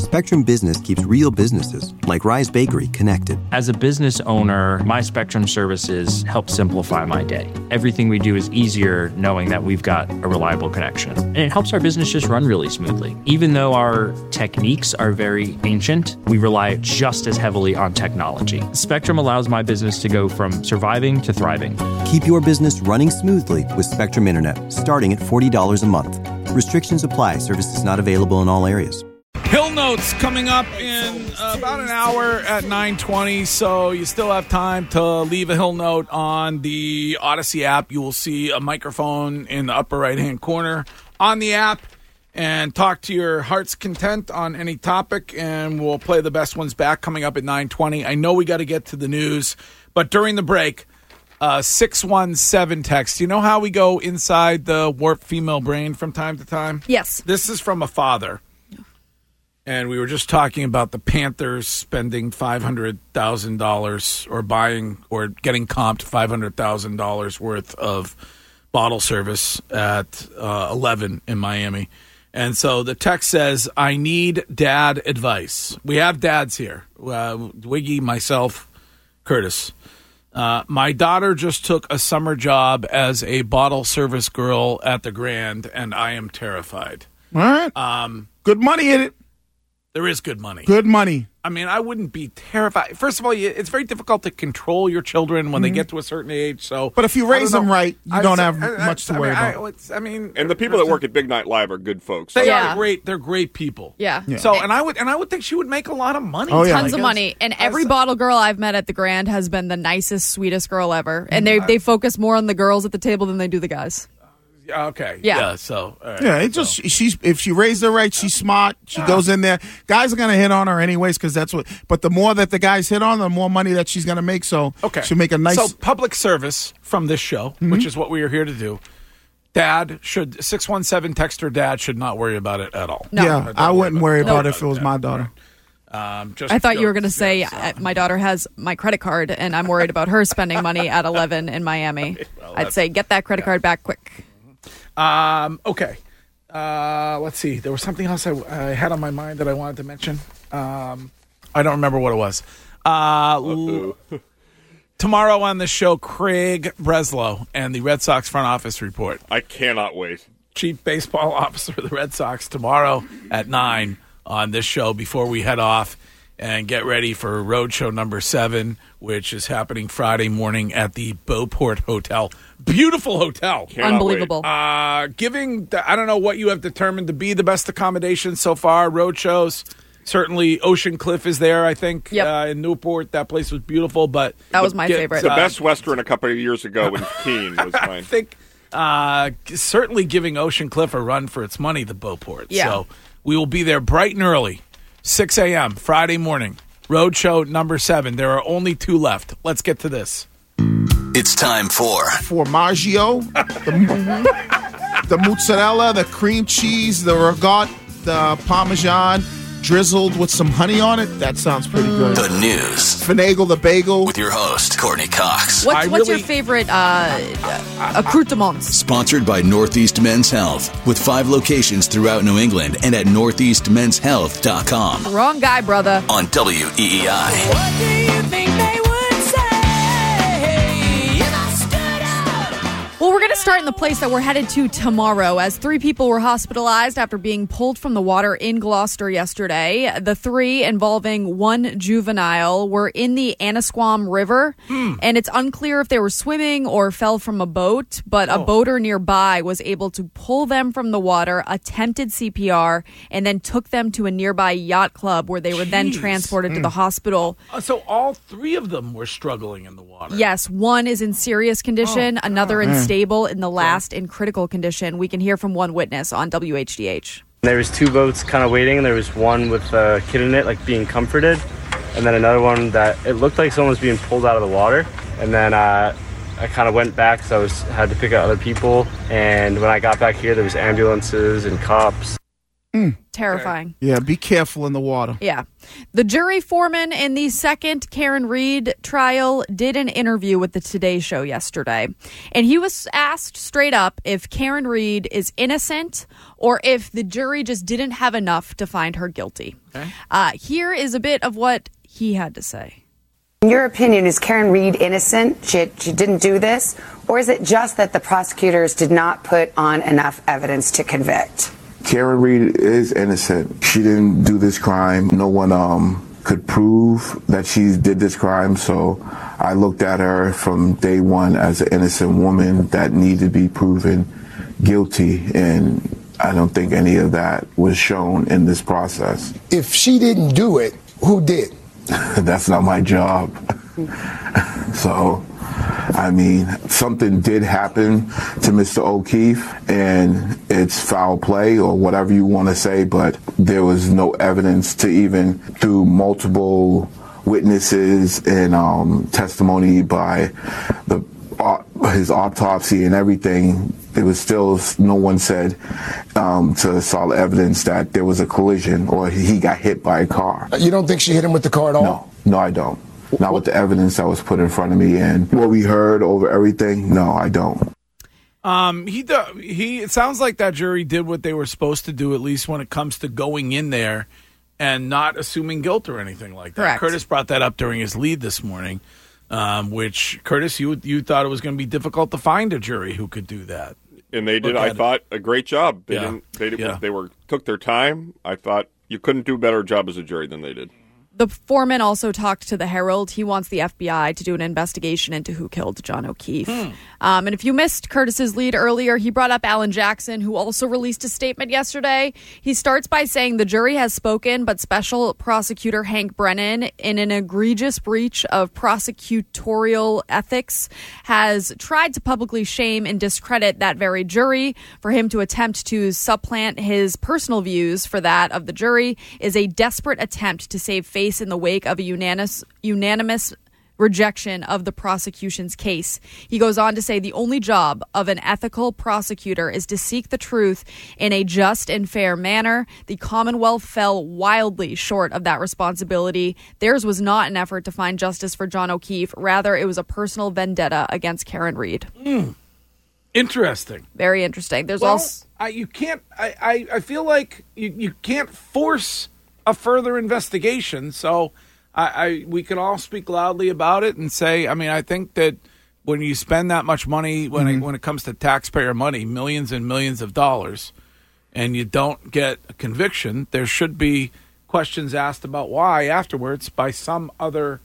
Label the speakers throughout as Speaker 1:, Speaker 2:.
Speaker 1: Spectrum Business keeps real businesses, like Rise Bakery, connected.
Speaker 2: As a business owner, my Spectrum services help simplify my day. Everything we do is easier knowing that we've got a reliable connection. And it helps our business just run really smoothly. Even though our techniques are very ancient, we rely just as heavily on technology. Spectrum allows my business to go from surviving to thriving.
Speaker 1: Keep your business running smoothly with Spectrum Internet, starting at $40 a month. Restrictions apply. Services not available in all areas.
Speaker 3: Hill Notes coming up in about an hour at 9:20, so you still have time to leave a Hill Note on the Odyssey app. You will see a microphone in the upper right-hand corner on the app, and talk to your heart's content on any topic, and we'll play the best ones back coming up at 9:20. I know we got to get to the news, but during the break, 617 text. You know how we go inside the warped female brain from time to time?
Speaker 4: Yes.
Speaker 3: This is from a father. And we were just talking about the Panthers spending $500,000 or buying or getting comped $500,000 worth of bottle service at 11 in Miami. And so the text says, I need dad advice. We have dads here. Wiggy, myself, Curtis. My daughter just took a summer job as a bottle service girl at the Grand, and I am terrified.
Speaker 5: All right. Good money in it.
Speaker 3: There is good money.
Speaker 5: Good money.
Speaker 3: I mean, I wouldn't be terrified. First of all, it's very difficult to control your children when they get to a certain age. So,
Speaker 5: but if you raise them right, you don't have much to worry about.
Speaker 6: And the people that work at Big Night Live are good folks.
Speaker 3: They are great. They're great people.
Speaker 4: Yeah.
Speaker 3: So, and I would think she would make a lot of money.
Speaker 5: Oh, yeah.
Speaker 4: Tons of money. And every bottle girl I've met at the Grand has been the nicest, sweetest girl ever. And they focus more on the girls at the table than they do the guys.
Speaker 3: Okay.
Speaker 4: Yeah.
Speaker 3: So. Right.
Speaker 5: Yeah. It just if she raised her right, she's smart. She goes in there. Guys are gonna hit on her anyways because that's what. But the more that the guys hit on, the more money that she's gonna make. So she'll make a nice.
Speaker 3: So public service from this show, which is what we are here to do. Dad should 617 texter. Dad should not worry about it at all.
Speaker 4: No.
Speaker 5: Yeah, I wouldn't worry about it if it was my daughter.
Speaker 4: I thought you were going to say my daughter has my credit card, and I'm worried about her spending money at 11 in Miami. Well, I'd say get that credit card back quick.
Speaker 3: Okay. Let's see. There was something else I had on my mind that I wanted to mention. I don't remember what it was. Tomorrow on the show, Craig Breslow and the Red Sox front office report.
Speaker 6: I cannot wait.
Speaker 3: Chief baseball officer of the Red Sox tomorrow at 9 on this show before we head off and get ready for Roadshow number 7, which is happening Friday morning at the Beauport Hotel. Beautiful hotel.
Speaker 4: Unbelievable.
Speaker 3: I don't know what you have determined to be the best accommodation so far. Roadshows. Certainly Ocean Cliff is there, I think, in Newport. That place was beautiful. But
Speaker 4: that was my favorite.
Speaker 6: The Best Western a couple of years ago in Keene was mine.
Speaker 3: I think certainly giving Ocean Cliff a run for its money, the Beauport.
Speaker 4: Yeah.
Speaker 3: So we will be there bright and early, 6 a.m. Friday morning. Roadshow number 7. There are only 2 left. Let's get to this.
Speaker 7: It's time for
Speaker 5: Maggio, the mozzarella, the cream cheese, the regat, the Parmesan, drizzled with some honey on it. That sounds pretty good.
Speaker 7: The news.
Speaker 5: Finagle the bagel.
Speaker 7: With your host, Courtney Cox.
Speaker 4: What's your favorite accoutrements?
Speaker 7: Sponsored by Northeast Men's Health, with 5 locations throughout New England and at northeastmenshealth.com.
Speaker 4: Wrong guy, brother.
Speaker 7: On WEEI.
Speaker 8: What do you think they would say if I stood up?
Speaker 4: Well, we're going to start in the place that we're headed to tomorrow, as 3 people were hospitalized after being pulled from the water in Gloucester yesterday. The 3, involving 1 juvenile, were in the Annisquam River, and it's unclear if they were swimming or fell from a boat, but a boater nearby was able to pull them from the water, attempted CPR, and then took them to a nearby yacht club where they were then transported to the hospital.
Speaker 3: So all 3 of them were struggling in the water.
Speaker 4: Yes, 1 is in serious condition, another in stable, and the last in critical condition. We can hear from 1 witness on WHDH.
Speaker 9: There was 2 boats kind of waiting. There was one with a kid in it, like being comforted, and then another one that it looked like someone was being pulled out of the water. And then I kind of went back because had to pick up other people. And when I got back here, there was ambulances and cops.
Speaker 4: Terrifying.
Speaker 5: Yeah, be careful in the water.
Speaker 4: Yeah. The jury foreman in the second Karen Reed trial did an interview with the Today Show yesterday. And he was asked straight up if Karen Reed is innocent or if the jury just didn't have enough to find her guilty. Okay. Here is a bit of what he had to say.
Speaker 10: In your opinion, is Karen Reed innocent? She didn't do this? Or is it just that the prosecutors did not put on enough evidence to convict?
Speaker 11: Karen Reed is innocent. She didn't do this crime. No one could prove that she did this crime, so I looked at her from day one as an innocent woman that needed to be proven guilty, and I don't think any of that was shown in this process.
Speaker 12: If she didn't do it, who did?
Speaker 11: That's not my job. So, I mean, something did happen to Mr. O'Keefe, and it's foul play or whatever you want to say, but there was no evidence to even, through multiple witnesses and testimony by his autopsy and everything, there was still no one said to solid evidence that there was a collision or he got hit by a car.
Speaker 12: You don't think she hit him with the car at all?
Speaker 11: No, I don't. Not with the evidence that was put in front of me and what we heard over everything. No, I don't.
Speaker 3: It sounds like that jury did what they were supposed to do, at least when it comes to going in there and not assuming guilt or anything like that.
Speaker 4: Correct.
Speaker 3: Curtis brought that up during his lead this morning, which, Curtis, you thought it was going to be difficult to find a jury who could do that.
Speaker 6: And they did, I thought, a great job. They took their time. I thought you couldn't do a better job as a jury than they did.
Speaker 4: The foreman also talked to the Herald. He wants the FBI to do an investigation into who killed John O'Keefe. And if you missed Curtis's lead earlier, he brought up Alan Jackson, who also released a statement yesterday. He starts by saying the jury has spoken, but Special Prosecutor Hank Brennan, in an egregious breach of prosecutorial ethics, has tried to publicly shame and discredit that very jury. For him to attempt to supplant his personal views for that of the jury is a desperate attempt to save face in the wake of a unanimous rejection of the prosecution's case. He goes on to say the only job of an ethical prosecutor is to seek the truth in a just and fair manner. The Commonwealth fell wildly short of that responsibility. Theirs was not an effort to find justice for John O'Keefe. Rather, it was a personal vendetta against Karen Reed.
Speaker 3: Interesting.
Speaker 4: Very interesting. There's also...
Speaker 3: you can't... I feel like you can't force a further investigation, so we can all speak loudly about it and say, I mean, I think that when you spend that much money, when it comes to taxpayer money, millions and millions of dollars, and you don't get a conviction, there should be questions asked about why afterwards by some other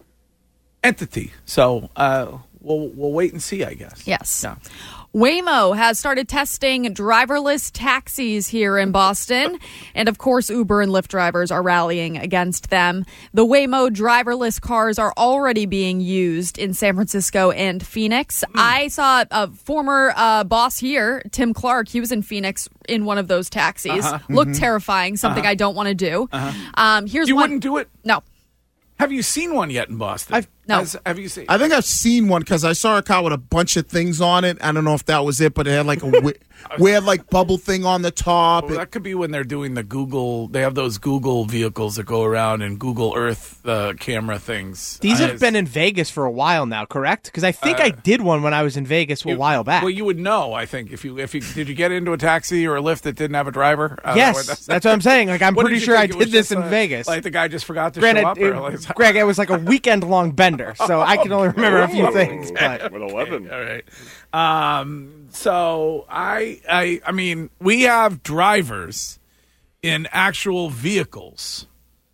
Speaker 3: entity. So we'll wait and see, I guess.
Speaker 4: Yes.
Speaker 3: Yeah.
Speaker 4: Waymo has started testing driverless taxis here in Boston. And of course, Uber and Lyft drivers are rallying against them. The Waymo driverless cars are already being used in San Francisco and Phoenix. I saw a former boss here, Tim Clark. He was in Phoenix in one of those taxis. Looked terrifying, something I don't want to do.
Speaker 3: You wouldn't do it?
Speaker 4: No.
Speaker 3: Have you seen one yet in Boston?
Speaker 4: No.
Speaker 3: Have you seen?
Speaker 5: I think I've seen one because I saw a car with a bunch of things on it. I don't know if that was it, but it had like a weird like bubble thing on the top.
Speaker 3: Well, that could be when they're doing the Google. They have those Google vehicles that go around and Google Earth camera things.
Speaker 13: These have been in Vegas for a while now, correct? Because I think I did one when I was in Vegas a while back.
Speaker 3: Well, you would know, I think, if you did you get into a taxi or a Lyft that didn't have a driver?
Speaker 13: Yes, that's what I'm saying. Like I'm pretty sure I did this in Vegas.
Speaker 3: Like the guy just forgot to show up.
Speaker 13: Greg, it was like a weekend-long bender, so I can only remember a few things. But.
Speaker 6: With 11.
Speaker 3: All right. So I mean, we have drivers in actual vehicles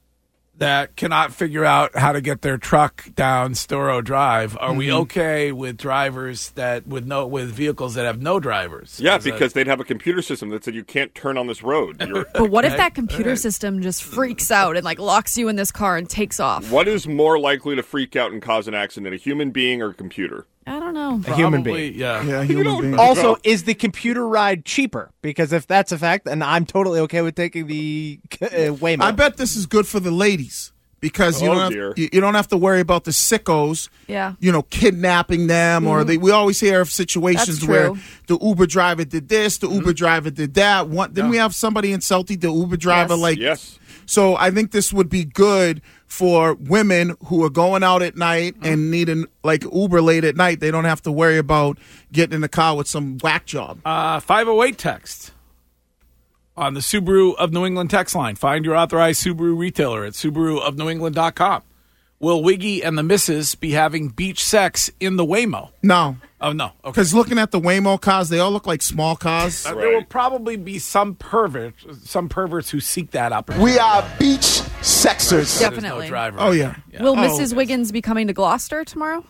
Speaker 3: that cannot figure out how to get their truck down Storrow Drive. Are we okay with drivers with vehicles that have no drivers?
Speaker 6: Yeah, because they'd have a computer system that said you can't turn on this road.
Speaker 4: But what if that computer system just freaks out and like locks you in this car and takes off?
Speaker 6: What is more likely to freak out and cause an accident, a human being or a computer?
Speaker 4: I don't know.
Speaker 13: A human being.
Speaker 3: Yeah,
Speaker 5: human being.
Speaker 13: Also, is the computer ride cheaper? Because if that's a fact, then I'm totally okay with taking the Waymo.
Speaker 5: I bet this is good for the ladies because you don't have to worry about the sickos,
Speaker 4: Yeah.
Speaker 5: Kidnapping them, or we always hear of situations
Speaker 4: That's
Speaker 5: where
Speaker 4: true.
Speaker 5: the Uber driver did this, the Uber driver did that. Didn't we have somebody insulted the Uber driver?
Speaker 6: Yes.
Speaker 5: So I think this would be good for women who are going out at night and needing Uber late at night. They don't have to worry about getting in the car with some whack job.
Speaker 3: 508 text on the Subaru of New England text line. Find your authorized Subaru retailer at SubaruofNewEngland.com. Will Wiggy and the missus be having beach sex in the Waymo?
Speaker 5: No.
Speaker 3: Oh, no. Okay.
Speaker 5: Because looking at the Waymo cars, they all look like small cars.
Speaker 3: There will probably be some perverts who seek that up.
Speaker 12: We are beach sexers.
Speaker 4: Definitely.
Speaker 3: No driver.
Speaker 5: Oh, yeah.
Speaker 4: Will Mrs. Wiggins be coming to Gloucester tomorrow?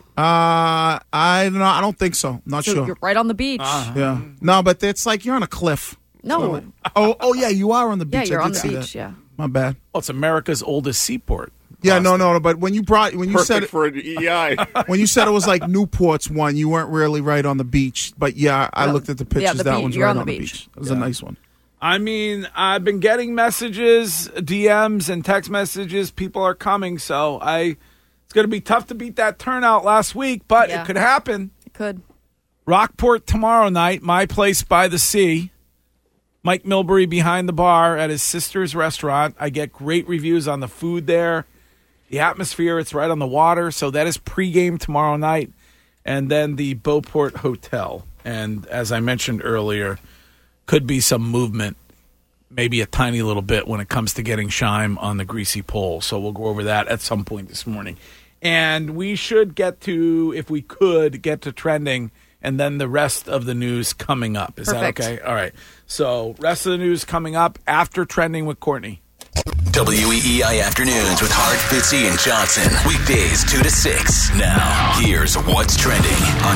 Speaker 5: I don't think so. Not
Speaker 4: So
Speaker 5: sure.
Speaker 4: you're right on the beach.
Speaker 5: Yeah. No, but it's like you're on a cliff.
Speaker 4: No.
Speaker 5: Oh, yeah, you are on the
Speaker 4: Yeah,
Speaker 5: beach.
Speaker 4: you're
Speaker 5: I
Speaker 4: on
Speaker 5: did
Speaker 4: the
Speaker 5: see
Speaker 4: beach,
Speaker 5: that.
Speaker 4: yeah.
Speaker 5: My bad.
Speaker 3: Well, it's America's oldest seaport.
Speaker 5: Yeah, no, but when you said
Speaker 6: Perfect for an EI.
Speaker 5: when you said it was like Newport's one, you weren't really right on the beach. But yeah, I looked at the pictures.
Speaker 4: the
Speaker 5: that
Speaker 4: beach.
Speaker 5: one's
Speaker 4: You're
Speaker 5: right
Speaker 4: on the
Speaker 5: on the
Speaker 4: beach.
Speaker 5: beach. It was a nice one.
Speaker 3: I mean, I've been getting messages, DMs, and text messages. People are coming, so it's going to be tough to beat that turnout last week, but it could happen.
Speaker 4: It could.
Speaker 3: Rockport tomorrow night, My Place by the Sea. Mike Milbury behind the bar at his sister's restaurant. I get great reviews on the food there. The atmosphere, it's right on the water, so that is pregame tomorrow night. And then the Beauport Hotel. And as I mentioned earlier, could be some movement, maybe a tiny little bit when it comes to getting Scheim on the greasy pole. So we'll go over that at some point this morning. And we should get to, if we could, get to trending and then the rest of the news coming up. Is
Speaker 4: Perfect.
Speaker 3: that okay? All right. So rest of the news coming up after trending with Courtney.
Speaker 7: WEEI Afternoons with Hart, Fitzy, and Johnson. Weekdays 2 to 6. Now, here's what's trending on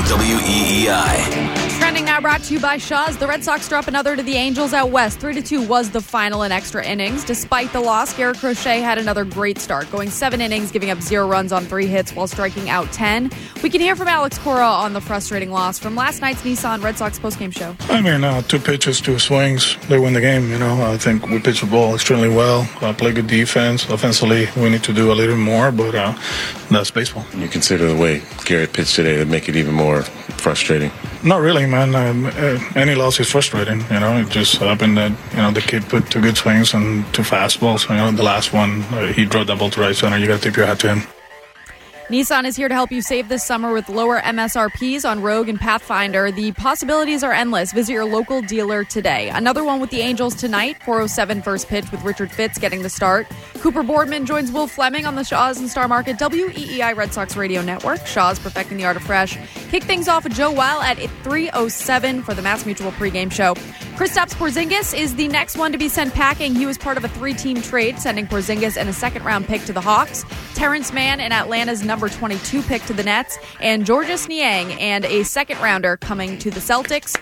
Speaker 7: WEEI.
Speaker 4: Trending now brought to you by Shaw's. The Red Sox drop another to the Angels out west. 3-2 was the final in extra innings. Despite the loss, Garrett Crochet had another great start, going 7 innings, giving up 0 runs on 3 hits while striking out 10. We can hear from Alex Cora on the frustrating loss from last night's Nissan Red Sox postgame show.
Speaker 14: I mean, 2 pitches, 2 swings. They win the game, I think we pitched the ball extremely well, play good defense. Offensively, we need to do a little more, but that's baseball.
Speaker 15: You consider the way Garrett pitched today to make it even more frustrating?
Speaker 14: Not really, man. Any loss is frustrating, It just happened that, the kid put 2 good swings and 2 fastballs. The last one, he drove that ball to right center. You got to tip your hat to him.
Speaker 4: Nissan is here to help you save this summer with lower MSRPs on Rogue and Pathfinder. The possibilities are endless. Visit your local dealer today. Another one with the Angels tonight, 4:07 first pitch with Richard Fitz getting the start. Cooper Boardman joins Will Fleming on the Shaw's and Star Market WEEI Red Sox Radio Network. Shaw's perfecting the art of fresh. Kick things off with Joe Weil at 3:07 for the Mass Mutual pregame show. Kristaps Porzingis is the next one to be sent packing. He was part of a 3-team trade, sending Porzingis and a second-round pick to the Hawks, Terrence Mann and Atlanta's number 22 pick to the Nets, and Georges Niang and a second-rounder coming to the Celtics.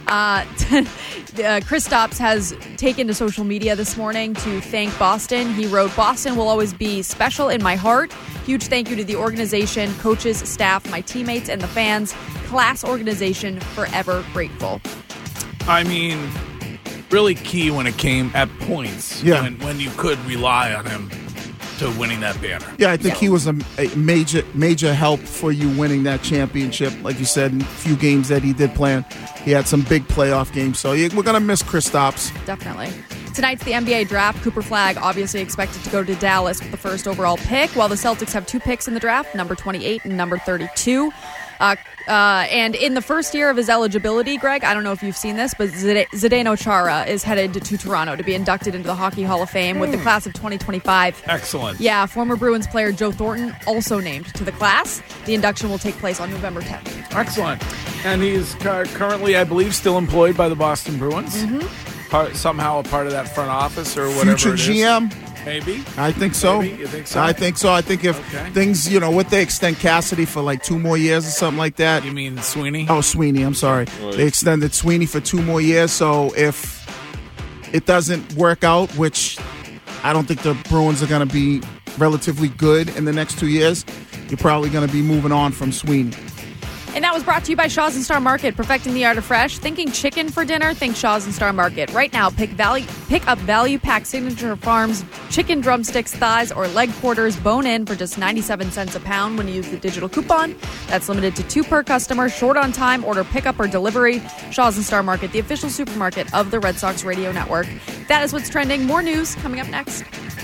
Speaker 4: Kristaps has taken to social media this morning to thank Boston. He wrote, "Boston will always be special in my heart. Huge thank you to the organization, coaches, staff, my teammates, and the fans. Class organization, forever grateful."
Speaker 3: I mean, really key when it came at points.
Speaker 5: Yeah.
Speaker 3: When you could rely on him to winning that banner.
Speaker 5: Yeah, I think he was a major help for you winning that championship. Like you said, in a few games that he did play in, he had some big playoff games. So we're going to miss Kristaps.
Speaker 4: Definitely. Tonight's the NBA draft. Cooper Flagg obviously expected to go to Dallas with the first overall pick, while the Celtics have 2 picks in the draft, number 28 and number 32. And in the first year of his eligibility, Greg, I don't know if you've seen this, but Zdeno Chara is headed to Toronto to be inducted into the Hockey Hall of Fame with the class of 2025.
Speaker 3: Excellent.
Speaker 4: Yeah, former Bruins player Joe Thornton also named to the class. The induction will take place on November 10th.
Speaker 3: Excellent. And he's currently, I believe, still employed by the Boston Bruins.
Speaker 4: Mm-hmm.
Speaker 3: Somehow a part of that front office or whatever
Speaker 5: Future
Speaker 3: it is.
Speaker 5: GM?
Speaker 3: Maybe.
Speaker 5: I think so.
Speaker 3: Maybe? You think so?
Speaker 5: I think so. I think if things, what they extend Cassidy for like 2 more years or something like that.
Speaker 3: You mean Sweeney?
Speaker 5: Oh, Sweeney. I'm sorry. They extended Sweeney for 2 more years. So if it doesn't work out, which I don't think the Bruins are going to be relatively good in the next 2 years, you're probably going to be moving on from Sweeney.
Speaker 4: And that was brought to you by Shaw's and Star Market, perfecting the art of fresh. Thinking chicken for dinner? Think Shaw's and Star Market. Right now, pick up value pack Signature Farms chicken drumsticks, thighs, or leg quarters bone in for just 97 cents a pound when you use the digital coupon. That's limited to 2 per customer, short on time, order pickup or delivery. Shaw's and Star Market, the official supermarket of the Red Sox Radio Network. That is what's trending. More news coming up next.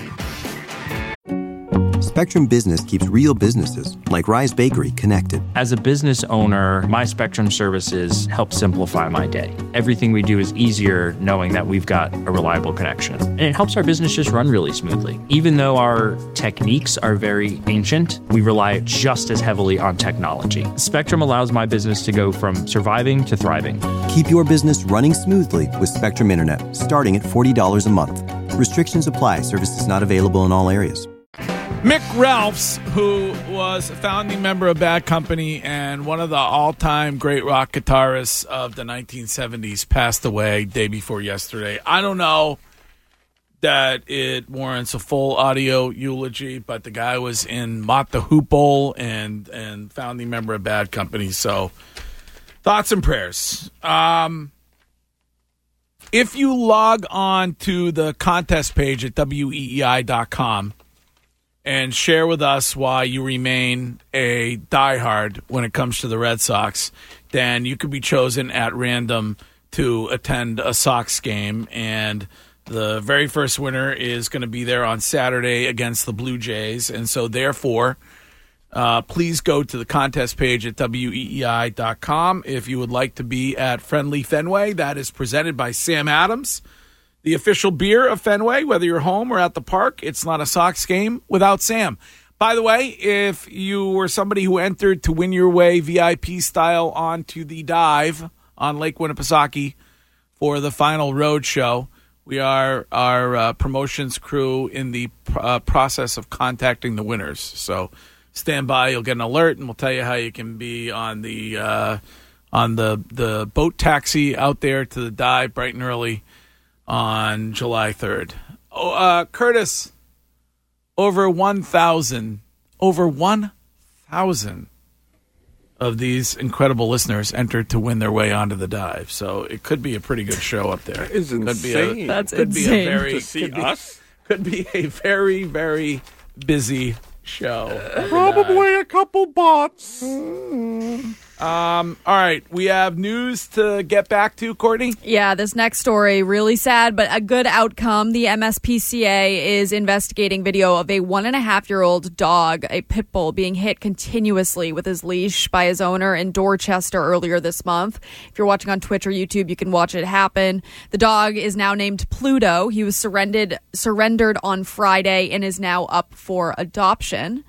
Speaker 1: Spectrum Business keeps real businesses, like Rise Bakery, connected.
Speaker 2: As a business owner, my Spectrum services help simplify my day. Everything we do is easier knowing that we've got a reliable connection. And it helps our business just run really smoothly. Even though our techniques are very ancient, we rely just as heavily on technology. Spectrum allows my business to go from surviving to thriving.
Speaker 1: Keep your business running smoothly with Spectrum Internet, starting at $40 a month. Restrictions apply. Services not available in all areas.
Speaker 3: Mick Ralphs, who was a founding member of Bad Company and one of the all-time great rock guitarists of the 1970s, passed away day before yesterday. I don't know that it warrants a full audio eulogy, but the guy was in Mott the Hoople and founding member of Bad Company. So thoughts and prayers. If you log on to the contest page at weei.com and share with us why you remain a diehard when it comes to the Red Sox, then you could be chosen at random to attend a Sox game. And the very first winner is going to be there on Saturday against the Blue Jays. And so, therefore, please go to the contest page at weei.com if you would like to be at Friendly Fenway. That is presented by Sam Adams, the official beer of Fenway. Whether you're home or at the park, it's not a Sox game without Sam. By the way, if you were somebody who entered to win your way VIP style onto the dive on Lake Winnipesaukee for the final road show, we are our promotions crew in the process of contacting the winners. So stand by, you'll get an alert, and we'll tell you how you can be on the boat taxi out there to the dive bright and early on July 3rd. Curtis, over 1,000 of these incredible listeners entered to win their way onto the dive. So it could be a pretty good show up there.
Speaker 6: That is insane.
Speaker 3: Could be a very, very busy show.
Speaker 6: Probably a couple bots.
Speaker 3: All right, we have news to get back to, Courtney.
Speaker 4: Yeah, this next story, really sad, but a good outcome. The MSPCA is investigating video of a 1.5-year-old dog, a pit bull, being hit continuously with his leash by his owner in Dorchester earlier this month. If you're watching on Twitch or YouTube, you can watch it happen. The dog is now named Pluto. He was surrendered on Friday and is now up for adoption.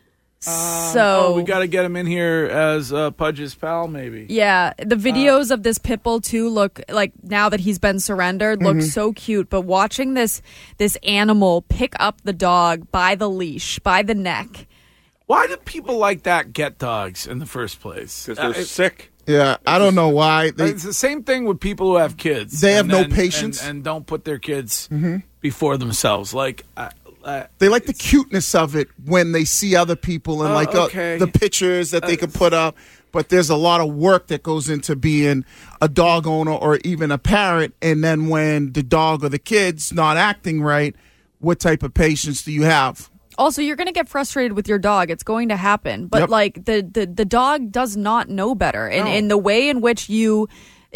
Speaker 3: We got to get him in here as Pudge's pal, maybe.
Speaker 4: Yeah, the videos of this pit bull too look like, now that he's been surrendered, look so cute. But watching this animal pick up the dog by the leash, by the neck.
Speaker 3: Why do people like that get dogs in the first place?
Speaker 6: Because they're sick.
Speaker 5: Yeah, I don't know why.
Speaker 3: It's the same thing with people who have kids.
Speaker 5: They have no patience
Speaker 3: and don't put their kids before themselves. Like.
Speaker 5: They like the cuteness of it when they see other people and the pictures that they can put up. But there's a lot of work that goes into being a dog owner or even a parent. And then when the dog or the kid's not acting right, what type of patience do you have?
Speaker 4: Also, you're going to get frustrated with your dog. It's going to happen. But the dog does not know better. And in the way in which you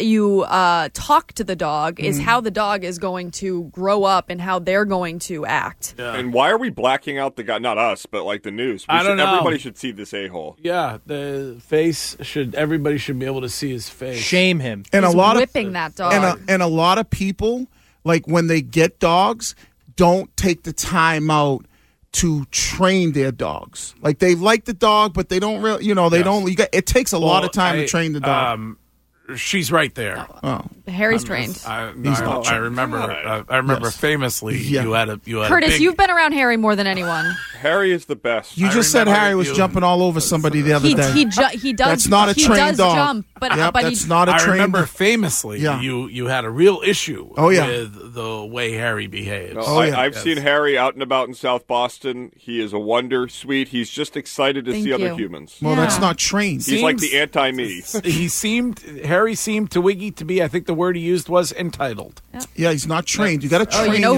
Speaker 4: talk to the dog is how the dog is going to grow up and how they're going to act.
Speaker 6: Yeah. And why are we blacking out the guy? Not us, but like the news.
Speaker 3: I don't know.
Speaker 6: Everybody should see this a-hole.
Speaker 3: Yeah, the face everybody should be able to see his face.
Speaker 13: Shame him.
Speaker 5: And
Speaker 4: He's
Speaker 5: a lot
Speaker 4: whipping that dog.
Speaker 5: And a lot of people, like when they get dogs, don't take the time out to train their dogs. Like they like the dog, but they don't really, it takes a lot of time to train the dog.
Speaker 3: She's right there.
Speaker 4: Harry's trained.
Speaker 3: I remember famously you had a
Speaker 4: Curtis, you've been around Harry more than anyone.
Speaker 6: Harry is the best.
Speaker 5: You just said Harry was jumping all over somebody the other day.
Speaker 4: He does.
Speaker 5: That's not a trained dog.
Speaker 4: Jump, but
Speaker 5: that's not a trained.
Speaker 3: I remember famously you had a real issue with the way Harry behaves.
Speaker 6: No, I've seen Harry out and about in South Boston. He is a wonder, sweet. He's just excited to see other humans.
Speaker 5: Well, that's not trained.
Speaker 6: He's like the anti-me.
Speaker 3: Harry seemed to Wiggy to be, I think the word he used was entitled.
Speaker 5: Yeah, he's not trained. You got to train.
Speaker 4: You know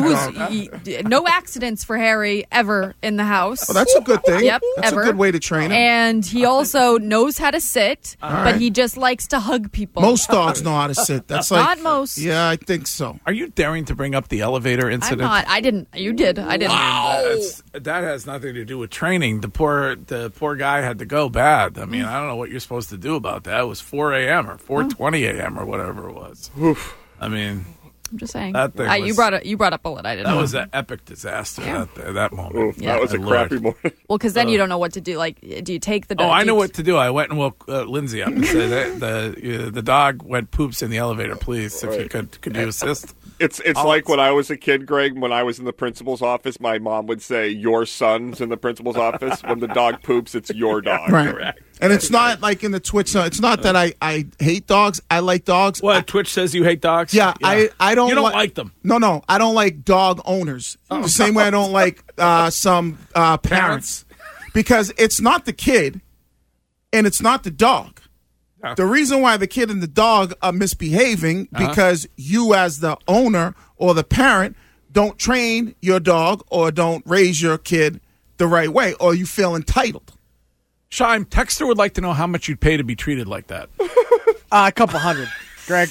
Speaker 4: no accidents for Harry ever in the house.
Speaker 5: Oh, that's a good thing.
Speaker 4: Yep,
Speaker 5: that's
Speaker 4: ever.
Speaker 5: a good way to train him.
Speaker 4: And he also knows how to sit, but he just likes to hug people.
Speaker 5: Most dogs know how to sit. That's
Speaker 4: not most.
Speaker 5: Yeah, I think so.
Speaker 3: Are you daring to bring up the elevator incident?
Speaker 4: I'm not. I didn't. You did. I didn't.
Speaker 3: Wow. That has nothing to do with training. The poor guy had to go bad. I mean, I don't know what you're supposed to do about that. It was 4 a.m. or 4:20 a.m. or whatever it was.
Speaker 6: Oof.
Speaker 3: I mean,
Speaker 4: I'm just saying.
Speaker 3: That thing
Speaker 4: you brought up bullet. I didn't.
Speaker 3: That
Speaker 4: know.
Speaker 3: was an epic disaster. That moment.
Speaker 6: Oof, that was a crappy morning.
Speaker 4: Well, because then you don't know what to do. Like, do you take the dog?
Speaker 3: Oh, I know what to do. I went and woke Lindsay up and said the dog went poops in the elevator. Please, if you could you assist?
Speaker 6: It's like when I was a kid, Greg, when I was in the principal's office, my mom would say, your son's in the principal's office. When the dog poops, it's your dog.
Speaker 5: Right. Correct. And it's not like in the Twitch. It's not that I hate dogs. I like dogs.
Speaker 3: What, Twitch says you hate dogs?
Speaker 5: Yeah. I don't.
Speaker 3: You don't like them?
Speaker 5: No. I don't like dog owners. The same way I don't like some parents. Because it's not the kid and it's not the dog. The reason why the kid and the dog are misbehaving because you as the owner or the parent don't train your dog or don't raise your kid the right way, or you feel entitled.
Speaker 3: Shime, Texter would like to know how much you'd pay to be treated like that.
Speaker 13: A couple hundred, Greg.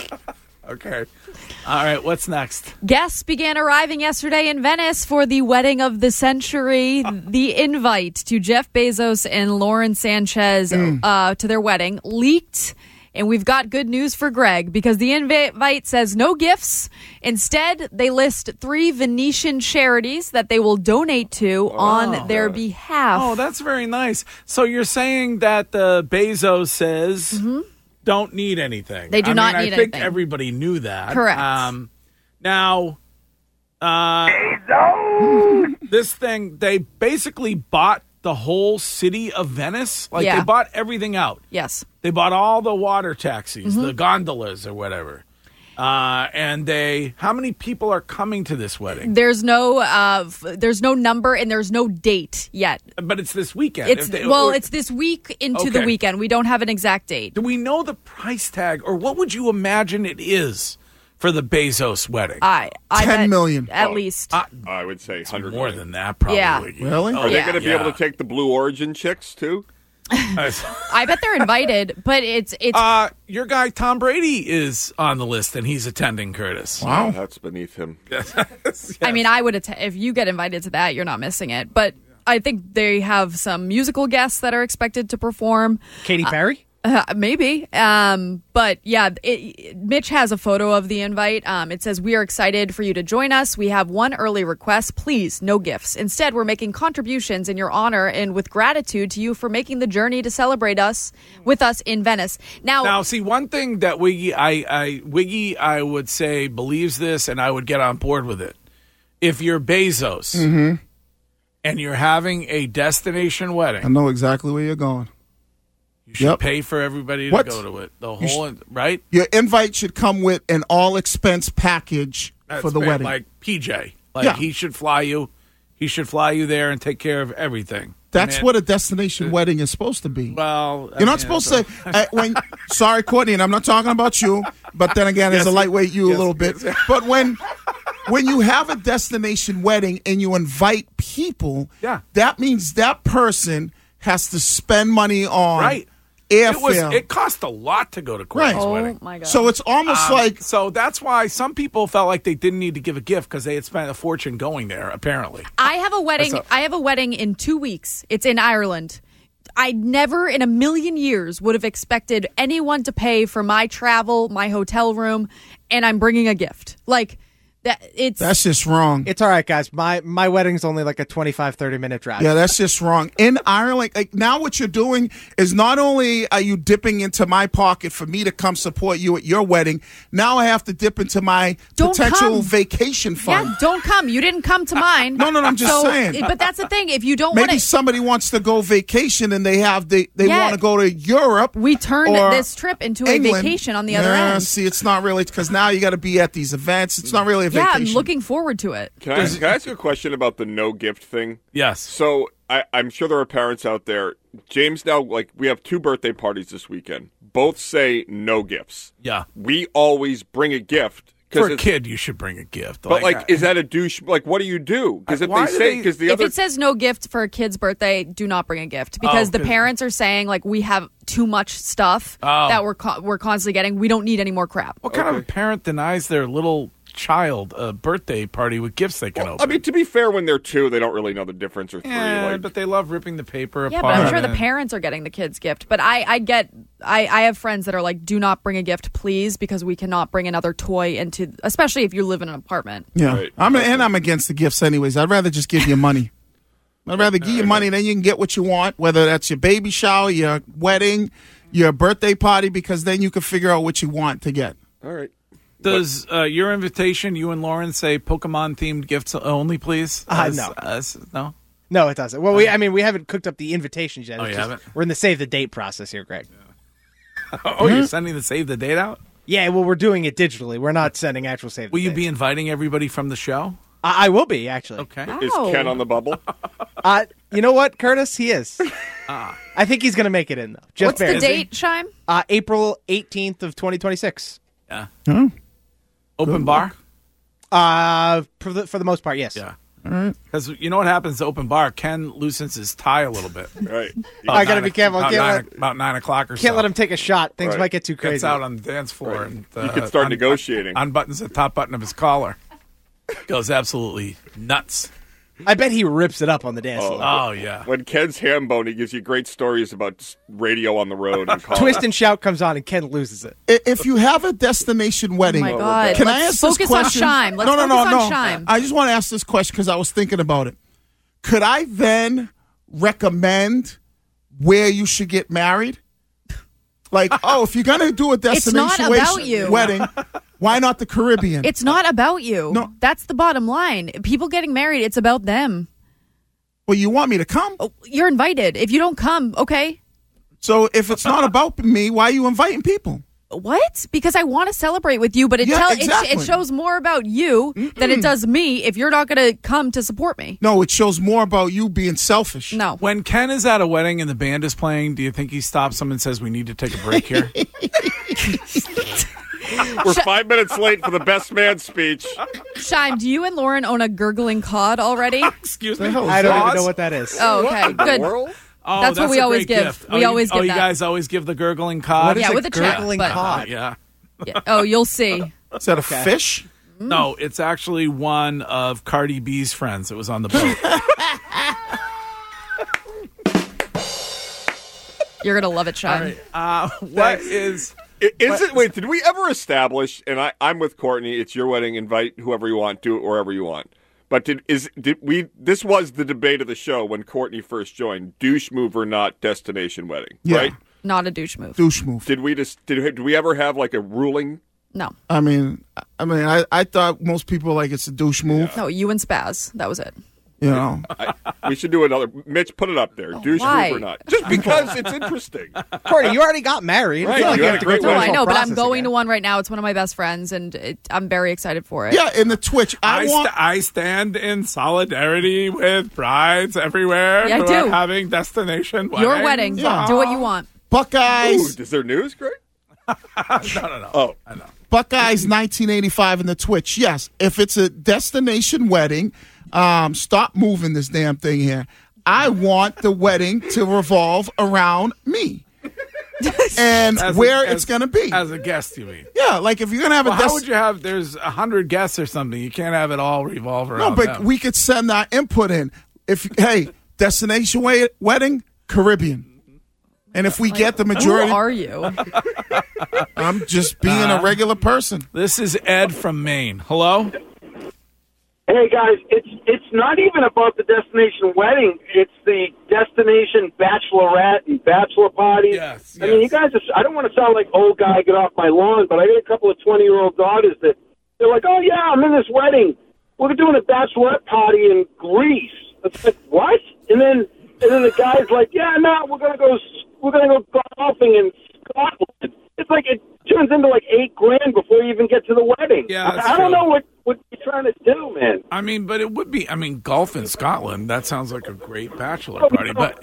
Speaker 3: Okay. All right, what's next?
Speaker 4: Guests began arriving yesterday in Venice for the wedding of the century. The invite to Jeff Bezos and Lauren Sanchez to their wedding leaked. And we've got good news for Greg because the invite says no gifts. Instead, they list 3 Venetian charities that they will donate to on their behalf.
Speaker 3: Oh, that's very nice. So you're saying that the Bezos says don't need anything.
Speaker 4: They do not need anything.
Speaker 3: I think everybody knew that.
Speaker 4: Correct.
Speaker 3: Now, this thing, they basically bought the whole city of Venice. Like, they bought everything out.
Speaker 4: Yes.
Speaker 3: They bought all the water taxis, the gondolas or whatever. And how many people are coming to this wedding?
Speaker 4: There's no number and there's no date yet.
Speaker 3: But it's this weekend.
Speaker 4: It's this week into the weekend. We don't have an exact date.
Speaker 3: Do we know the price tag, or what would you imagine it is for the Bezos wedding?
Speaker 4: I
Speaker 5: 10 million
Speaker 4: at least.
Speaker 6: I would say 100
Speaker 3: more than that, probably.
Speaker 4: Yeah.
Speaker 5: Really?
Speaker 6: Are they going to be able to take the Blue Origin chicks too?
Speaker 4: I bet they're invited, but it's
Speaker 3: your guy Tom Brady is on the list and he's attending, Curtis.
Speaker 6: Wow, that's beneath him.
Speaker 3: Yes.
Speaker 4: I mean, I would if you get invited to that, you're not missing it. But I think they have some musical guests that are expected to perform.
Speaker 13: Katy Perry?
Speaker 4: Maybe. But yeah, Mitch has a photo of the invite. It says, "We are excited for you to join us. We have one early request. Please, no gifts. Instead, we're making contributions in your honor and with gratitude to you for making the journey to celebrate with us in Venice." Now,
Speaker 3: see, one thing that Wiggy, I would say believes this, and I would get on board with it. If you're Bezos and you're having a destination wedding,
Speaker 5: I know exactly where you're going.
Speaker 3: You should pay for everybody to go to it. The whole, right?
Speaker 5: Your invite should come with an all-expense package for the wedding.
Speaker 3: Like PJ. He should fly you. He should fly you there and take care of everything.
Speaker 5: That's what a destination wedding is supposed to be.
Speaker 3: Well,
Speaker 5: you're not supposed to. Sorry, Courtney, and I'm not talking about you. But then again, as a lightweight, you a little bit. But when you have a destination wedding and you invite people, that means that person has to spend money on airfare.
Speaker 3: It cost a lot to go to Courtney's wedding.
Speaker 4: Oh my God.
Speaker 5: So it's almost like...
Speaker 3: So that's why some people felt like they didn't need to give a gift because they had spent a fortune going there, apparently.
Speaker 4: I have a wedding in 2 weeks. It's in Ireland. I never in a million years would have expected anyone to pay for my travel, my hotel room, and I'm bringing a gift. Like,
Speaker 5: That's just wrong.
Speaker 13: It's all right, guys. My wedding's only like a 25, 30-minute drive.
Speaker 5: Yeah, that's just wrong. In Ireland, like now what you're doing is not only are you dipping into my pocket for me to come support you at your wedding, now I have to dip into my potential vacation fund.
Speaker 4: Yeah, don't come. You didn't come to mine.
Speaker 5: No, I'm just saying.
Speaker 4: But that's the thing. If you don't want
Speaker 5: Maybe somebody wants to go vacation and they want to go to Europe.
Speaker 4: We turned this trip into
Speaker 5: England.
Speaker 4: a vacation on the other end.
Speaker 5: See, it's not really, because now you got to be at these events. It's not really a vacation.
Speaker 4: Yeah, I'm looking forward to it.
Speaker 6: Can I ask you a question about the no gift thing?
Speaker 3: Yes.
Speaker 6: So I'm sure there are parents out there. James, now, we have 2 birthday parties this weekend. Both say no gifts.
Speaker 3: Yeah.
Speaker 6: We always bring a gift.
Speaker 3: For a kid, you should bring a gift.
Speaker 6: But, is that a douche? Like, what do you do? Because if they say, because the
Speaker 4: if
Speaker 6: other.
Speaker 4: it says no gift for a kid's birthday, do not bring a gift. Because the parents are saying, we have too much stuff that we're constantly getting. We don't need any more crap.
Speaker 3: What kind of a parent denies their little child a birthday party with gifts they can open?
Speaker 6: I mean, to be fair, when they're 2, they don't really know the difference, or 3.
Speaker 3: Yeah, but they love ripping the paper
Speaker 4: Yeah,
Speaker 3: apart.
Speaker 4: but I'm sure the parents are getting the kids' gift. But I have friends that are like, do not bring a gift, please, because we cannot bring another toy into, especially if you live in an apartment.
Speaker 5: Yeah, right. I'm against the gifts anyways. I'd rather just give you money. I'd rather give you money, then you can get what you want, whether that's your baby shower, your wedding, your birthday party, because then you can figure out what you want to get.
Speaker 6: All right.
Speaker 3: Does your invitation, you and Lauren, say Pokemon-themed gifts only, please?
Speaker 13: No.
Speaker 3: No?
Speaker 13: No, it doesn't. Well, we haven't cooked up the invitations yet.
Speaker 3: Oh, you haven't?
Speaker 13: We're in the save the date process here, Greg.
Speaker 3: Oh, you're sending the save the date out?
Speaker 13: Yeah, well, we're doing it digitally. We're not sending actual save the
Speaker 3: Will
Speaker 13: date.
Speaker 3: you be inviting everybody from the show?
Speaker 13: I will be, actually.
Speaker 3: Okay.
Speaker 6: Is Ken on the bubble?
Speaker 13: You know what, Curtis? He is. I think he's going to make it in, though.
Speaker 4: What's the date, Shime?
Speaker 13: April 18th of 2026.
Speaker 3: Yeah.
Speaker 5: Hmm?
Speaker 3: Open bar?
Speaker 13: For the most part, yes.
Speaker 3: Yeah. Because you know what happens to open bar? Ken loosens his tie a little bit.
Speaker 6: Right.
Speaker 13: I got to be careful.
Speaker 3: About 9 o'clock or so.
Speaker 13: Can't let him take a shot. Things might get too crazy.
Speaker 3: Gets out on the dance floor. And,
Speaker 6: you could start negotiating.
Speaker 3: Unbuttons the top button of his collar. Goes absolutely nuts.
Speaker 13: I bet he rips it up on the dance floor.
Speaker 3: Oh, yeah.
Speaker 6: When Ken's ham bone, he gives you great stories about radio on the road. And
Speaker 13: Twist and Shout comes on and Ken loses it.
Speaker 5: If you have a destination wedding,
Speaker 4: Oh, my God.
Speaker 5: can
Speaker 4: Let's
Speaker 5: I ask
Speaker 4: focus
Speaker 5: this question?
Speaker 4: on Shime. Let's
Speaker 5: no.
Speaker 4: focus on Shime.
Speaker 5: I just want to ask this question because I was thinking about it. Could I then recommend where you should get married? Like, if you're going to do a destination wedding, why not the Caribbean?
Speaker 4: It's not about you.
Speaker 5: No.
Speaker 4: That's the bottom line. People getting married, it's about them.
Speaker 5: Well, you want me to come?
Speaker 4: You're invited. If you don't come, okay.
Speaker 5: So if it's not about me, why are you inviting people?
Speaker 4: What? Because I want to celebrate with you, but it shows more about you than it does me if you're not going to come to support me.
Speaker 5: No, it shows more about you being selfish.
Speaker 4: No.
Speaker 3: When Ken is at a wedding and the band is playing, do you think he stops them and says, we need to take a break here?
Speaker 6: We're 5 minutes late for the best man speech.
Speaker 4: Shime, do you and Lauren own a gurgling cod already?
Speaker 3: Excuse me?
Speaker 13: I don't even know what that is.
Speaker 4: Oh, okay. Good.
Speaker 3: Oh,
Speaker 4: that's what we always give.
Speaker 3: Gift.
Speaker 4: We always give
Speaker 3: that.
Speaker 4: You
Speaker 3: guys always give the gurgling cod?
Speaker 4: Yeah, with a check.
Speaker 13: Gurgling cod?
Speaker 3: Yeah.
Speaker 4: Oh, you'll see.
Speaker 5: Is that a fish?
Speaker 3: No, it's actually one of Cardi B's friends that was on the boat.
Speaker 4: You're going to love it, Shime.
Speaker 3: All right.
Speaker 6: Wait, did we ever establish, and I'm with Courtney, it's your wedding, invite whoever you want, do it wherever you want. But this was the debate of the show when Courtney first joined, douche move or not destination wedding, right?
Speaker 4: Not a douche move.
Speaker 5: Douche move.
Speaker 6: Did we ever have like a ruling?
Speaker 4: No.
Speaker 5: I mean, I thought most people like it's a douche move.
Speaker 4: No, you and Spaz. That was it.
Speaker 5: You know,
Speaker 6: we should do another. Mitch, put it up there. Douche
Speaker 4: why?
Speaker 6: move or not? Just because it's interesting.
Speaker 13: Courtney, you already got married.
Speaker 6: Right, you had a great
Speaker 4: No,
Speaker 6: wedding.
Speaker 4: I know, but I'm going to one right now. It's one of my best friends, and I'm very excited for it.
Speaker 5: Yeah, in the Twitch.
Speaker 3: I stand in solidarity with brides everywhere
Speaker 4: Yeah, I
Speaker 3: who
Speaker 4: do.
Speaker 3: are having destination weddings.
Speaker 4: Your wedding.
Speaker 5: Yeah.
Speaker 4: Do what you want.
Speaker 5: Buckeyes.
Speaker 6: Ooh, is there news, Greg?
Speaker 3: No.
Speaker 6: Oh,
Speaker 3: I know.
Speaker 5: Buckeyes 1985 in the Twitch. Yes, if it's a destination wedding, stop moving this damn thing here. I want the wedding to revolve around me. And it's going to be.
Speaker 3: As a guest, you mean?
Speaker 5: Yeah, like if you're going to have
Speaker 3: how would you have, there's 100 guests or something. You can't have it all revolve around
Speaker 5: No, but
Speaker 3: them.
Speaker 5: we could send our input in. Hey, destination wedding, Caribbean. And if we get the majority...
Speaker 4: Who are you?
Speaker 5: I'm just being a regular person.
Speaker 3: This is Ed from Maine. Hello?
Speaker 16: Hey guys, it's not even about the destination wedding. It's the destination bachelorette and bachelor parties.
Speaker 3: Yes.
Speaker 16: I mean, you guys. I don't want to sound like old guy, get off my lawn, but I got a couple of 20-year-old daughters that they're like, "Oh yeah, I'm in this wedding. We're doing a bachelorette party in Greece." It's like, what? And then the guy's like, "Yeah, no, we're gonna go golfing in Scotland." It's like it turns into like $8,000 before you even get to the wedding.
Speaker 3: Yeah,
Speaker 16: I don't know what you're trying to do, man.
Speaker 3: I mean, but it would be. I mean, golf in Scotland. That sounds like a great bachelor party. But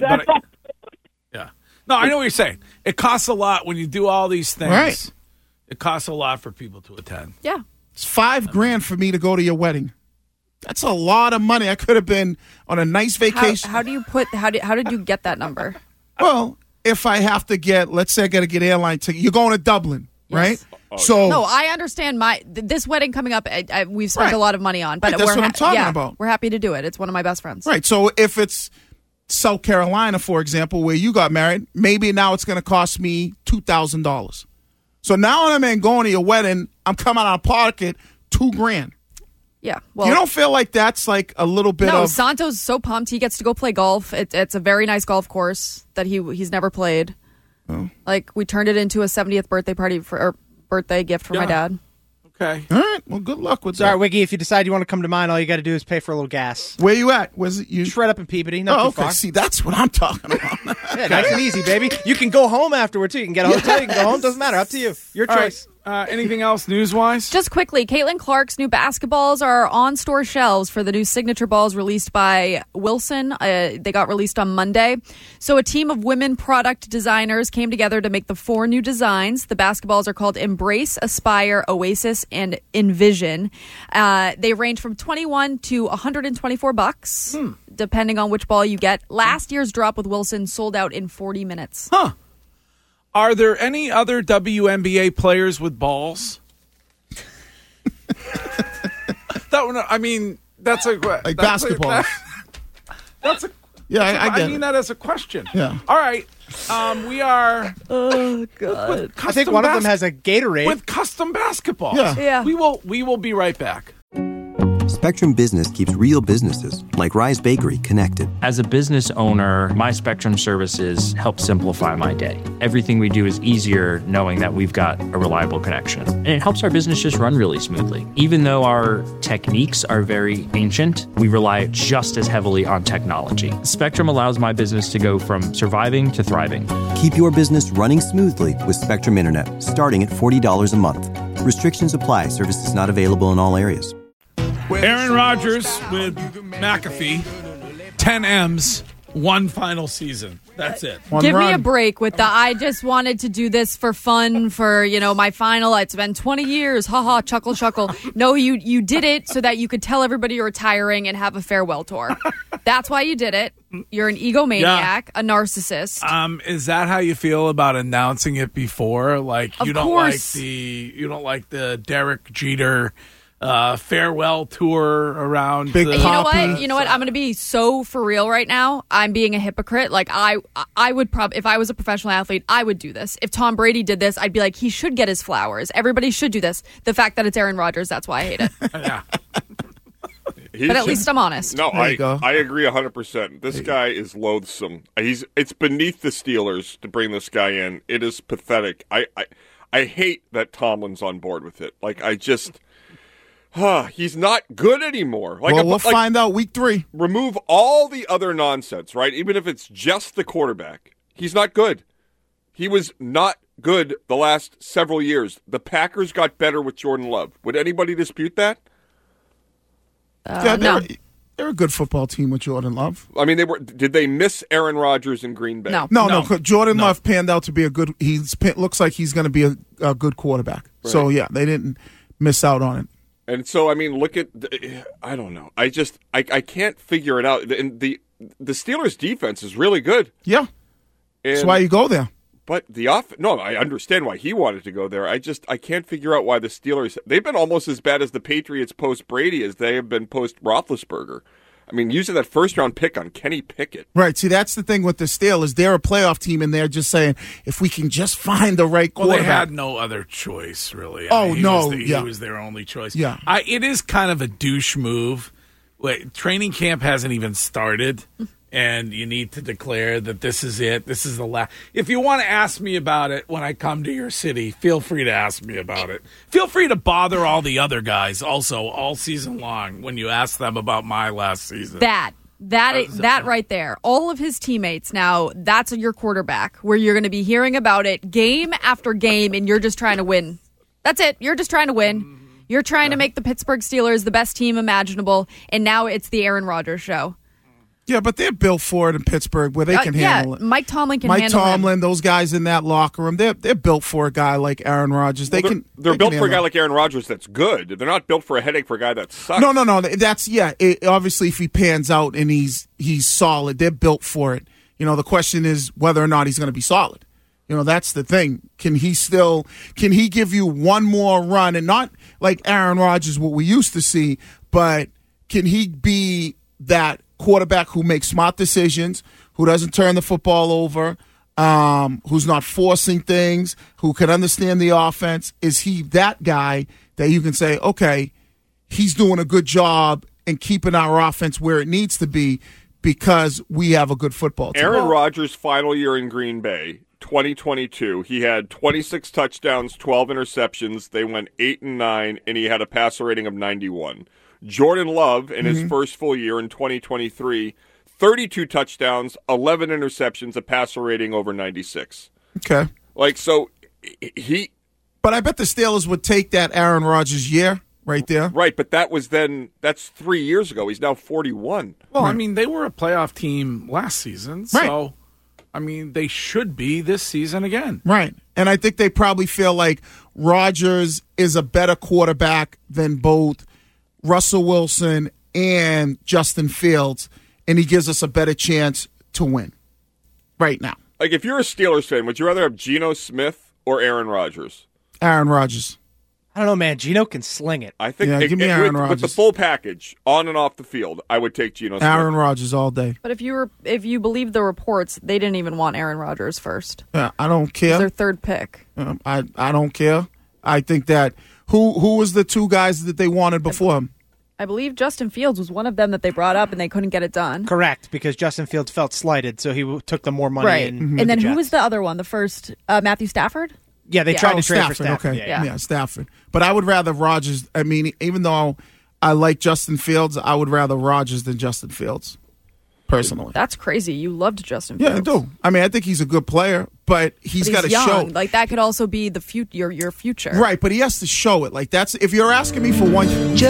Speaker 3: yeah, no, I know what you're saying. It costs a lot when you do all these things.
Speaker 5: Right.
Speaker 3: It costs a lot for people to attend.
Speaker 4: Yeah,
Speaker 5: it's $5,000 for me to go to your wedding. That's a lot of money. I could have been on a nice vacation.
Speaker 4: How did you get that number?
Speaker 5: Well, if I have to get, let's say I got to get airline ticket. You're going to Dublin, right? So
Speaker 4: no, I understand this wedding coming up. We've spent a lot of money on, but
Speaker 5: that's what I'm talking about.
Speaker 4: We're happy to do it. It's one of my best friends.
Speaker 5: Right. So if it's South Carolina, for example, where you got married, maybe now it's going to cost me $2,000. So now when I'm going to your wedding, I'm coming out of pocket $2,000.
Speaker 4: Yeah. Well,
Speaker 5: you don't feel like that's like a little bit
Speaker 4: no,
Speaker 5: of...
Speaker 4: Santo's so pumped. He gets to go play golf. It's a very nice golf course that he's never played.
Speaker 5: Oh.
Speaker 4: Like, we turned it into a 70th birthday party or birthday gift for my dad.
Speaker 3: Okay.
Speaker 5: All right. Well, good luck with that.
Speaker 13: Sorry, Wiggy, if you decide you want to come to mine, all you got to do is pay for a little gas.
Speaker 5: Where you at? Where's it? You
Speaker 13: shred up in Peabody, not too
Speaker 5: okay.
Speaker 13: far.
Speaker 5: See, that's what I'm talking about.
Speaker 13: Yeah, nice and easy, baby. You can go home afterward, too. You can get a hotel, you can go home. Doesn't matter. Up to you. Your choice.
Speaker 3: Anything else news-wise?
Speaker 4: Just quickly, Caitlin Clark's new basketballs are on store shelves for the new signature balls released by Wilson. They got released on Monday. So a team of women product designers came together to make the 4 new designs. The basketballs are called Embrace, Aspire, Oasis, and Envision. They range from $21 to $124, depending on which ball you get. Last year's drop with Wilson sold out in 40 minutes.
Speaker 3: Huh. Are there any other WNBA players with balls? That one, I mean, that's a
Speaker 5: like basketball.
Speaker 3: That's a
Speaker 5: yeah. I get
Speaker 3: mean that as a question.
Speaker 5: Yeah.
Speaker 3: All right. We are.
Speaker 4: Oh God.
Speaker 13: I think one of them has a Gatorade
Speaker 3: with custom basketballs.
Speaker 4: Yeah.
Speaker 3: We will be right back.
Speaker 1: Spectrum Business keeps real businesses, like Rise Bakery, connected.
Speaker 2: As a business owner, my Spectrum services help simplify my day. Everything we do is easier knowing that we've got a reliable connection. And it helps our business just run really smoothly. Even though our techniques are very ancient, we rely just as heavily on technology. Spectrum allows my business to go from surviving to thriving.
Speaker 1: Keep your business running smoothly with Spectrum Internet, starting at $40 a month. Restrictions apply. Services not available in all areas.
Speaker 3: Aaron Rodgers with McAfee, 10 M's, one final season. That's it.
Speaker 4: Give me a break with the, I just wanted to do this for fun, for, my final. It's been 20 years. Ha ha, chuckle, chuckle. No, you did it so that you could tell everybody you're retiring and have a farewell tour. That's why you did it. You're an egomaniac, a narcissist.
Speaker 3: Is that how you feel about announcing it before? Like, you don't like the Derek Jeter farewell tour around
Speaker 5: Big
Speaker 4: You know what? I'm going to be so for real right now. I'm being a hypocrite. Like, I would probably, if I was a professional athlete, I would do this. If Tom Brady did this, I'd be like, he should get his flowers. Everybody should do this. The fact that it's Aaron Rodgers, that's why I hate it.
Speaker 3: Yeah.
Speaker 4: But at least I'm honest.
Speaker 6: No, I agree 100%. This guy is loathsome. It's beneath the Steelers to bring this guy in. It is pathetic. I hate that Tomlin's on board with it. Like, he's not good anymore.
Speaker 5: We'll find out week 3.
Speaker 6: Remove all the other nonsense, right? Even if it's just the quarterback. He's not good. He was not good the last several years. The Packers got better with Jordan Love. Would anybody dispute that?
Speaker 5: No. They're a good football team with Jordan Love.
Speaker 6: I mean, did they miss Aaron Rodgers in Green Bay?
Speaker 5: No. Jordan Love panned out to be a good. Looks like he's going to be a good quarterback. Right. So yeah, they didn't miss out on it.
Speaker 6: And so, I mean, look at, I don't know. I can't figure it out. And the Steelers' defense is really good.
Speaker 5: Yeah. That's why you go there.
Speaker 6: But I understand why he wanted to go there. I can't figure out why the Steelers, they've been almost as bad as the Patriots post-Brady as they have been post-Roethlisberger. I mean, using that first-round pick on Kenny Pickett.
Speaker 5: Right. See, that's the thing with the Steelers. They're a playoff team, and they're just saying, if we can just find the right quarterback.
Speaker 3: Well, they had no other choice, really. He was their only choice.
Speaker 5: Yeah.
Speaker 3: It is kind of a douche move. Wait, training camp hasn't even started, and you need to declare that this is it. This is the last. If you want to ask me about it when I come to your city, feel free to ask me about it. Feel free to bother all the other guys also all season long when you ask them about my last season.
Speaker 4: That right there. All of his teammates now, that's your quarterback, where you're going to be hearing about it game after game, and you're just trying to win. That's it. You're just trying to win. You're trying to make the Pittsburgh Steelers the best team imaginable, and now it's the Aaron Rodgers show.
Speaker 5: Yeah, but they're built for it in Pittsburgh where they can handle it.
Speaker 4: Mike Tomlin can handle it.
Speaker 5: Those guys in that locker room, they're built for a guy like Aaron Rodgers.
Speaker 6: They're built for a guy like Aaron Rodgers that's good. They're not built for a headache for a guy that sucks.
Speaker 5: No. That's obviously, if he pans out and he's solid, they're built for it. The question is whether or not he's going to be solid. That's the thing. Can he give you one more run, and not like Aaron Rodgers, what we used to see, but can he be that quarterback who makes smart decisions, who doesn't turn the football over, who's not forcing things, who can understand the offense? Is he that guy that you can say, okay, he's doing a good job in keeping our offense where it needs to be because we have a good football team?
Speaker 6: Aaron Rodgers' final year in Green Bay, 2022, he had 26 touchdowns, 12 interceptions. They went 8-9, and he had a passer rating of 91. Jordan Love, in his first full year in 2023, 32 touchdowns, 11 interceptions, a passer rating over 96.
Speaker 5: Okay.
Speaker 6: But
Speaker 5: I bet the Steelers would take that Aaron Rodgers year right there.
Speaker 6: Right, but that's 3 years ago. He's now 41.
Speaker 3: Well, I mean, they were a playoff team last season, so, I mean, they should be this season again.
Speaker 5: Right. And I think they probably feel like Rodgers is a better quarterback than both Russell Wilson and Justin Fields, and he gives us a better chance to win right now.
Speaker 6: Like, if you're a Steelers fan, would you rather have Geno Smith or Aaron Rodgers?
Speaker 5: Aaron Rodgers.
Speaker 13: I don't know, man. Geno can sling it.
Speaker 6: I think
Speaker 5: give me Aaron Rodgers.
Speaker 6: with the full package, on and off the field, I would take Geno Smith.
Speaker 5: Aaron Rodgers all day.
Speaker 4: But if you believe the reports, they didn't even want Aaron Rodgers first.
Speaker 5: Yeah, I don't care.
Speaker 4: It's their third pick.
Speaker 5: I don't care. I think that who was the two guys that they wanted before him?
Speaker 4: I believe Justin Fields was one of them that they brought up, and they couldn't get it done.
Speaker 13: Correct, because Justin Fields felt slighted, so he took the more money.
Speaker 4: Right.
Speaker 13: And
Speaker 4: then who was the other one? The first, Matthew Stafford?
Speaker 13: Yeah, they tried to trade for Stafford.
Speaker 5: Okay. Yeah, Stafford. But I would rather Rodgers. I mean, even though I like Justin Fields, I would rather Rodgers than Justin Fields, personally.
Speaker 4: That's crazy. You loved Justin Fields.
Speaker 5: Yeah, I do. I mean, I think he's a good player, but he's got to show.
Speaker 4: Like, that could also be your future.
Speaker 5: Right, but he has to show it. Like, that's if you're asking me for one.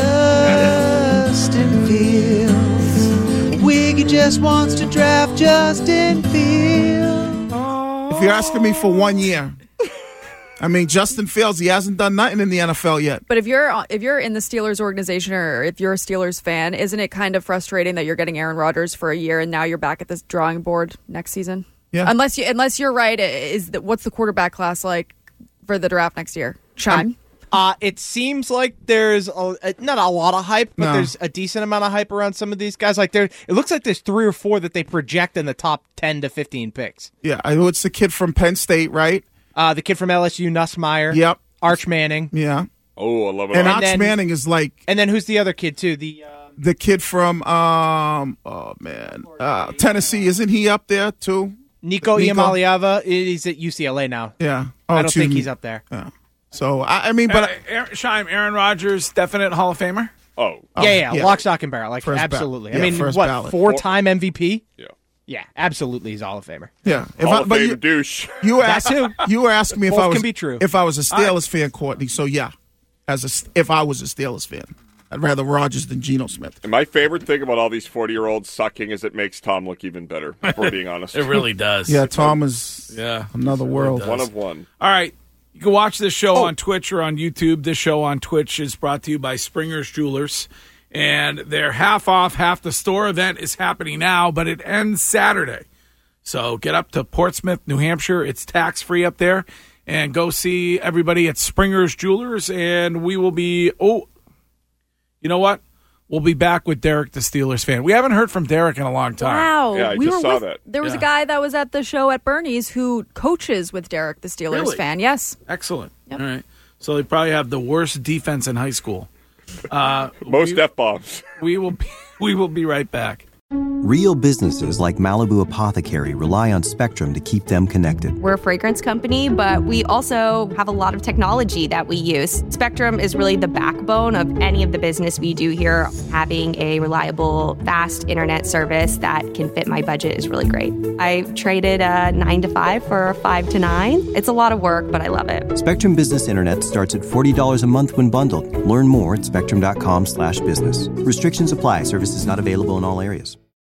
Speaker 8: Justin Fields. Wiggy just wants to draft Justin Fields.
Speaker 5: If you're asking me for 1 year. I mean, Justin Fields, he hasn't done nothing in the NFL yet.
Speaker 4: But if you're in the Steelers organization, or if you're a Steelers fan, isn't it kind of frustrating that you're getting Aaron Rodgers for a year and now you're back at this drawing board next season?
Speaker 5: Yeah.
Speaker 4: Unless you're right, what's the quarterback class like for the draft next year? Chime?
Speaker 13: It seems like there's not a lot of hype, but there's a decent amount of hype around some of these guys. Like it looks like there's 3 or 4 that they project in the top 10 to 15 picks.
Speaker 5: Yeah, I know it's the kid from Penn State, right?
Speaker 13: The kid from LSU, Nussmeier.
Speaker 5: Yep.
Speaker 13: Arch Manning.
Speaker 5: Yeah.
Speaker 6: Oh, I love it.
Speaker 5: And Arch Manning is like...
Speaker 13: And then who's the other kid, too? The
Speaker 5: kid from, Tennessee. Isn't he up there, too?
Speaker 13: Nico Iamaleava. He's at UCLA now.
Speaker 5: Yeah.
Speaker 13: I don't think he's up there.
Speaker 5: Yeah. So, I mean, but...
Speaker 3: Aaron Rodgers, definite Hall of Famer?
Speaker 13: Yeah. Lock, stock, and barrel. Like, absolutely. I mean, what, ballot. 4-time MVP?
Speaker 6: Yeah.
Speaker 13: Yeah, absolutely, he's Hall of Famer.
Speaker 5: Yeah,
Speaker 6: douche.
Speaker 5: You were asking me if I was
Speaker 13: can be true.
Speaker 5: If I was a Steelers fan, Courtney. So yeah, if I was a Steelers fan, I'd rather Rodgers than Geno Smith.
Speaker 6: And my favorite thing about all these 40-year-olds sucking is it makes Tom look even better. If we're being honest,
Speaker 3: it really does.
Speaker 5: Yeah, Tom is another world.
Speaker 6: One of one.
Speaker 3: All right. You can watch this show on Twitch or on YouTube. This show on Twitch is brought to you by Springer's Jewelers. And their half off, half the store event is happening now, but it ends Saturday. So get up to Portsmouth, New Hampshire. It's tax-free up there. And go see everybody at Springer's Jewelers. And we will be, you know what? We'll be back with Derek, the Steelers fan. We haven't heard from Derek in a long time.
Speaker 4: Wow.
Speaker 6: Yeah, I just saw that.
Speaker 4: There was a guy that was at the show at Bernie's who coaches with Derek, the Steelers fan. Yes.
Speaker 3: Excellent.
Speaker 4: Yep.
Speaker 3: All right. So they probably have the worst defense in high school.
Speaker 6: Most F-bombs.
Speaker 3: We will be right back.
Speaker 1: Real businesses like Malibu Apothecary rely on Spectrum to keep them connected.
Speaker 17: We're a fragrance company, but we also have a lot of technology that we use. Spectrum is really the backbone of any of the business we do here. Having a reliable, fast internet service that can fit my budget is really great. I traded a 9 to 5 for a 5 to 9. It's a lot of work, but I love it.
Speaker 1: Spectrum Business Internet starts at $40 a month when bundled. Learn more at spectrum.com/business. Restrictions apply. Services not available in all areas.